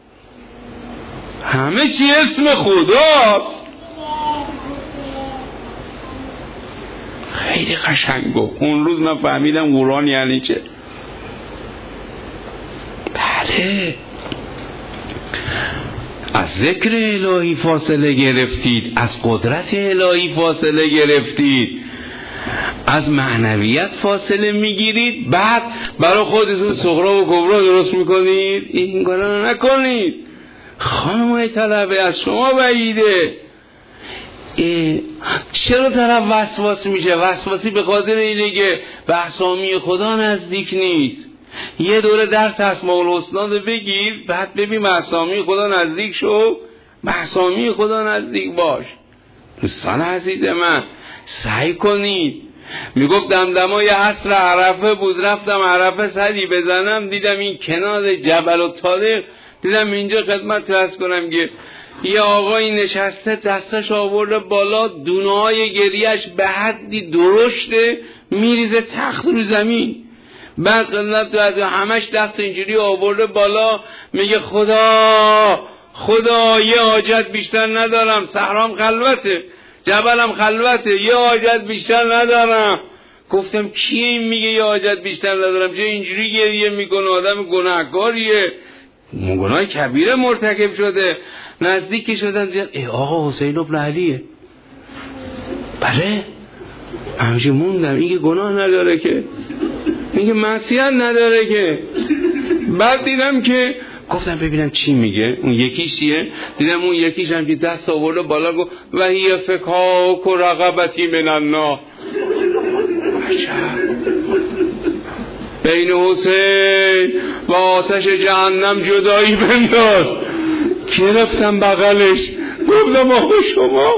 همه چی اسم خداست. خیلی قشنگ گفت. اون روز من فهمیدم قرآن یعنی چه. بله، از ذکر الهی فاصله گرفتید، از قدرت الهی فاصله گرفتید، از معنویت فاصله میگیرید، بعد برای خودتون صغرا و کبرا درست میکنید. این کارا نکنید. خانمای طلبه از شما بعیده. چرا طرف وسواس میشه؟ وسواسی به خاطر اینه که به اسامی خدا نزدیک نیست. یه دوره درس اسماء الحسنا رو بگیر، بعد ببین به اسامی خدا نزدیک شو، به اسامی خدا نزدیک باش. دوستان عزیز من سعی کنید. میگفت دمدمای عصر عرفه بود، رفتم عرفه سری بزنم، دیدم این کنار جبل الطارق، دیدم اینجا خدمت عرض کنم که یه آقایی نشسته، دستش آورده بالا، دونه‌های گریهش به حدی درشته، میریزه تخت رو زمین. بعد خدمت عرض همش دست اینجوری آورده بالا، میگه خدا خدا یه حاجت بیشتر ندارم، صحرام خلوته، جبلم خلوته، یه حاجت بیشتر ندارم. گفتم کی این میگه یه حاجت بیشتر ندارم؟ چه اینجوری گریه میکنه؟ آدم گناهکاریه، گناه کبیره مرتکب شده. نزدیک شدن دیدن ای آقا حسین ابن علیه. بله همشه موندم، این که گناه نداره که، این که معصیت نداره که. بعد دیدم که گفتم ببینم چی میگه. اون یکیش چیه؟ دیدم اون یکیش هم که دست آورده بالا گفت و هی فکاک و رقبتی من النار. بین حسین و آتش جهنم جدایی بنداز. گرفتم بغلش گفتم آقا شما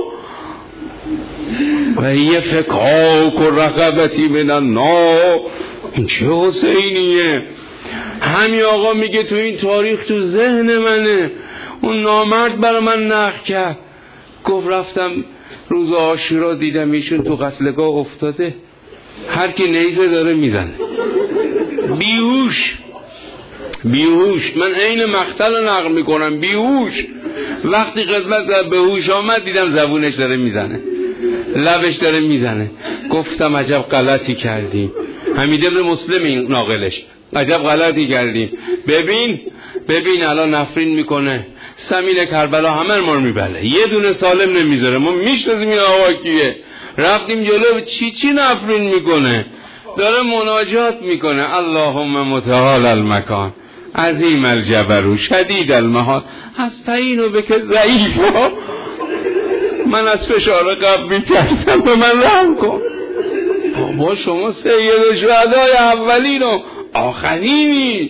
و یه فکاک و رقبتی من النار، این چه حسینیه؟ همین آقا میگه تو این تاریخ تو ذهن منه، اون نامرد برای من نقل کرد. گفت رفتم روز عاشورا دیدم ایشون تو قتلگاه افتاده، هر کی نیزه داره میزنه، بیهوش بیهوش. من عین مقتل رو نقل میکنم، بیهوش. وقتی قسمت به هوش آمد دیدم زبونش داره میزنه، لبش داره میزنه. گفتم عجب غلطی کردیم. حمید ابن مسلم این ناقلش، عجب غلطی کردیم. ببین ببین الان نفرین میکنه، سمین کربلا همه ما رو میبله، یه دونه سالم نمیذاره. ما میشناسیم این آقا کیه. رفتیم جلو، چی چی نفرین میکنه، داره مناجات میکنه. اللهم متعال المکان عظیم الجبروت شدید المحال استعین بک ضعیفا. من از فشار قلب میترسم، به من رحم کن. بابا شما سید شهدای اولین و آخرینی.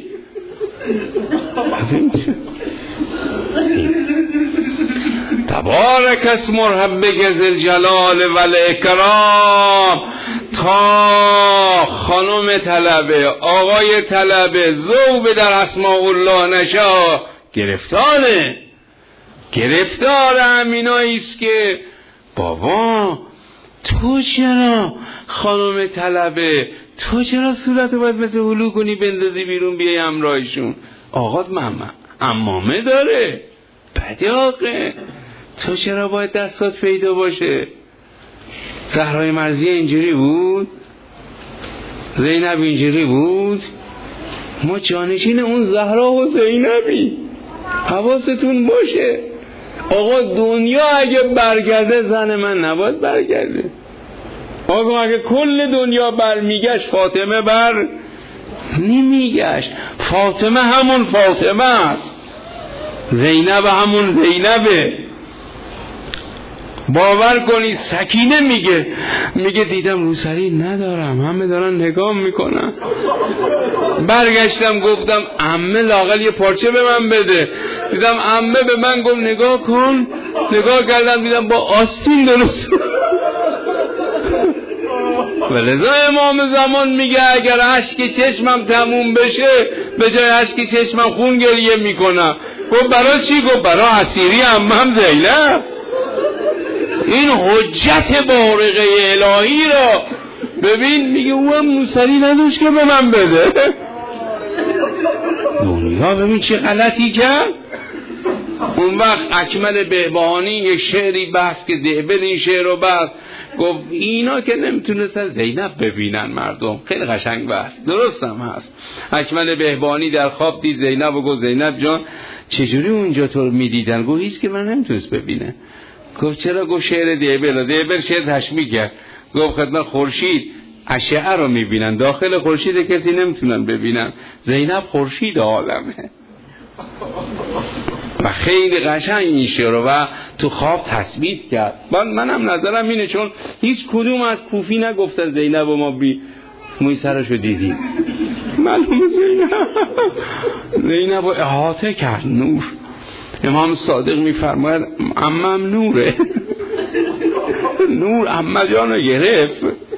تبارک اسم ربک ذی الجلال و الاکرام. تا خانم طلبه، آقای طلبه ذوب در اسماء الله نشا گرفتاره، گرفتار همینایی است که بابا تو چرا خانم طلبه، تو چرا صورت باید مثل هلو کنی بندازی بیرون بیای همراهشون؟ آقات محمد عمامه داره، بده آقه، تو چرا باید دستات پیدا باشه؟ زهرای مرضیه اینجوری بود، زینب اینجوری بود. ما جانشین اون زهرا و زینبی، حواستون باشه. آقا دنیا اگه برگرده زن من نباید برگرده. آقا اگه کل دنیا برمیگشت فاطمه بر نمیگشت. فاطمه همون فاطمه است، زینب همون زینبه. باور کنی سکینه میگه میگه دیدم روسری ندارم، همه دارن نگاه میکنن. برگشتم گفتم عمه لااقل یه پارچه به من بده. دیدم عمه به من گفت نگاه کن. نگاه کردم دیدم با آستین درست. ولذا امام زمان میگه اگر اشک چشمم تموم بشه به جای اشک چشمم خون گریه میکنم. گفت برای چی؟ گفت برای اسیری عمم زینب. این حجت بارقه الهی را ببین. میگه او هم موسری نداشت که به من بده. دنیا ببین چه غلطی کرد. اون وقت اکمل بهبهانی یک شعری بحث که دهبل این شعر رو بحث گفت اینا که نمیتونستن زینب ببینن مردم. خیلی قشنگ بحث، درست هم هست. اکمل بهبهانی در خواب دید زینب و گفت زینب جان چجوری اونجا تو رو میدیدن؟ گفت هیچ که من نمیتونست ببینه. گفت چرا؟ گفت شعر دیبل. دیبل شعر تشمیع کرد. گفت خدمت خورشید اشعه رو میبینن، داخل خورشید کسی نمیتونن ببینن. زینب خورشید عالمه. و خیلی قشنگ این شعر رو و تو خواب تثبیت کرد. من منم نظرم اینه، چون هیچ کدوم از کوفی نگفتن زینب و ما بی موی سرشو دیدیم. معلومه زینب زینب رو احاطه کرد نور. امام صادق میفرماید عمم نوره. نور عمه جان رو گرفت،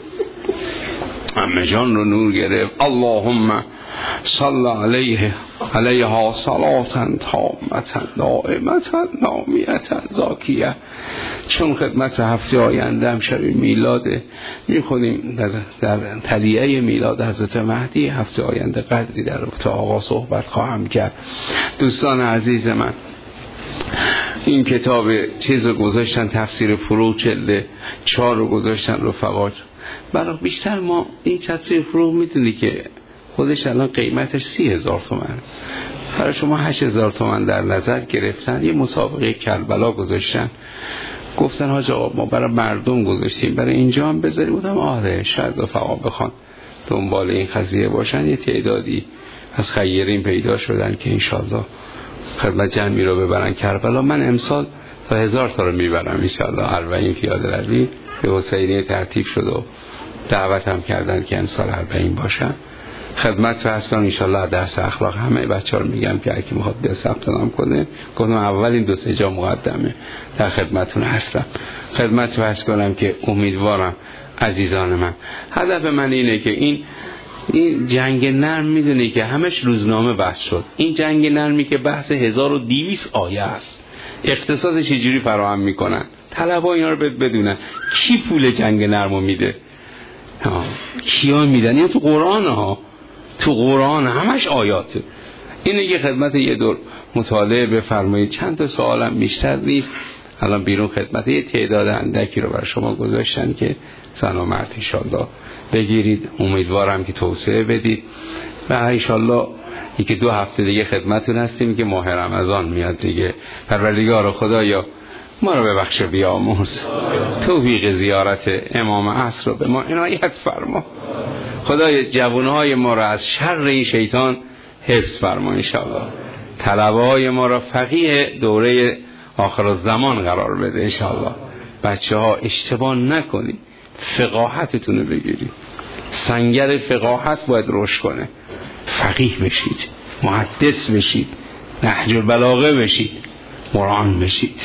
عمه جان رو نور گرفت. اللهم صل علیه علیها صلاة تامة دائمة نامیة زاکیه. چون خدمت هفته آینده هم شب میلاده میخونیم در, در تلیعه میلاد حضرت مهدی. هفته آینده قدری در رابطه آقا صحبت خواهم کرد. دوستان عزیز من، این کتاب چیز رو گذاشتن، تفسیر فروغ چله چهار رو گذاشتن رفقا. برای بیشتر ما این تفسیر فروغ میتونی که خودش الان قیمتش سی هزار تومن، برای شما هشت هزار تومن در نظر گرفتن. یه مسابقه کربلا گذاشتن، گفتن حاج آقا ما برای مردم گذاشتیم، برای اینجا هم بذاری. بودم آره شاید رفقا بخوان دنبال این قضیه باشن. یه تعدادی از خیرین پیدا شدن که انشالله خدمت جمعی رو ببرن کربلا. من امسال تا هزار تا رو میبرم انشالله. اربعین پیاده روی به حسینی ترتیب شد و دعوت هم کردن که امسال اربعین باشن. خدمت فرض کنم ان شاء الله درس اخلاق همه بچه‌ها رو میگم که هر کی میخواد بیا ثبت نام کنه. گفتم اولین دو سه جا مقدمه در خدمتتون هستم. خدمت فرض کنم که امیدوارم عزیزان من، هدف من اینه که این این جنگ نرم میدونی که همش روزنامه بحث شد. این جنگ نرمی که بحث هزار و دویست آیه است، اقتصاد چجوری فراهم میکنن، طلبا اینا رو بدونن. کی پول جنگ نرمو میده؟ کیا میدن؟ این تو قرآن ها، تو قرآن همش آیاته. اینه که خدمت یه دور مطالعه بفرمایید. چند تا سوالم بیشتر نیست. الان بیرون خدمت یه تعداد اندکی رو برای شما گذاشتن که زن و مرد انشالله بگیرید. امیدوارم که توسعه بدید و انشالله یکی دو هفته دیگه خدمتتون هستیم که ماه رمضان میاد دیگه. پروردگار خدایا ما رو ببخش و بیامرز، توفیق زیارت امام عصر رو به ما عنایت فرما. خدای جوانهای ما رو از شر این شیطان حفظ فرما انشاءالله. طلبه‌های ما رو فقیه دوره آخر الزمان قرار بده انشاءالله. بچه ها اشتباه نکنید، فقاهتتون رو بگیرید. سنگر فقاهت باید رشد کنه. فقیه بشید، محدث بشید، نهج البلاغه بشید، قرآن بشید.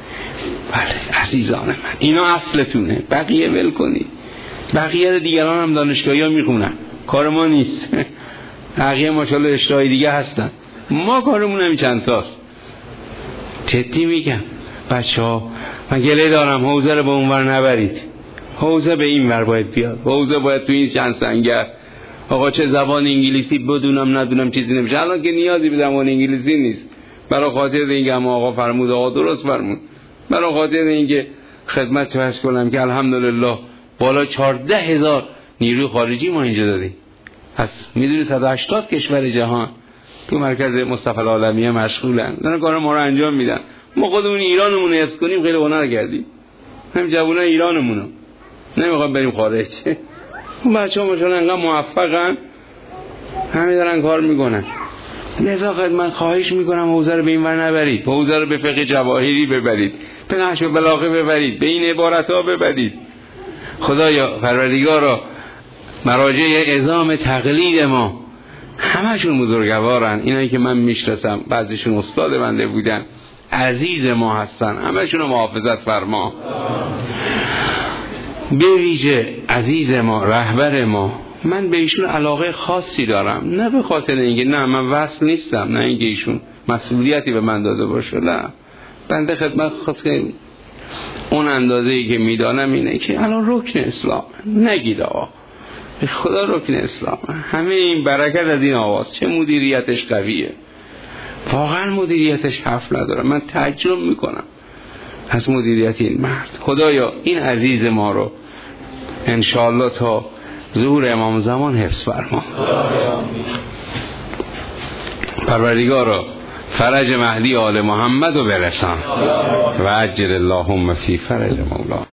بله عزیزان من، اینا اصلتونه. بقیه ول کنید. بقیه رو دیگران هم دانشگاهی ها میخونن، کار ما نیست. بقیه ماشاءالله اشتهای دیگه هستن، ما کارمون همین چند تاست. جدی میگم بچه ها، من گله دارم حوزه رو به اونور نبرید. حوزه به این ور باید بیاد. حوزه باید تو این چند سنگر. آقا چه زبان انگلیسی بدونم ندونم چیزی نمیشه. الان که نیازی به زبان انگلیسی نیست. برای خاطر اینکه هم آقا فرمود، آقا درست فرمود، برای خاطر اینکه خدمت فرض کنم که الحمدلله بالا چهارده هزار نیروی خارجی ما اینجا داریم. پس میدونی صد و هشتاد کشور جهان تو مرکز مصطفی العالمیه مشغولن، دارن کار ما رو انجام میدن. ما خودمون ایرانمون رو حفظ کنیم خیلی هنر کردیم. هم جوانای ایرانمون رو نمیخوام بریم خارج. بچه‌ها ماشاءالله انقدر موفقن، همه دارن کار میکنن. لذا خدمت خواهش میکنم حوزه رو به این ور نبرید. حوزه رو به فقه جواهری ببرید، به نحو و بلاغه ببرید، به این عبارت ها ببرید. خدایا پروردگارا مراجع عظام تقلید ما همشون بزرگوارن. اینایی که من میشناسم بعضیشون استاد بنده بودن، عزیز ما هستن، همشون رو محافظت فرما. به ویژه عزیز ما، رهبر ما، من به ایشون علاقه خاصی دارم. نه به خاطر اینکه نه من وصل نیستم، نه اینکه ایشون مسئولیتی به من داده باشه، نه. بنده خدمت خاطر اون اندازه‌ای که میدانم اینه که الان رکن اسلام نگید آقا، به خدا رکن اسلام. همه این برکت از این آواز. چه مدیریتش قویه، واقعا مدیریتش حرف نداره. من تعجب میکنم از مدیریت این مرد. خدایا این عزیز ما رو انشاءالله تا ظهور امام زمان حفظ فرما. پروردگارا فرج مهدی آل محمد رو برسان و عجل اللهم فی فرج مولا.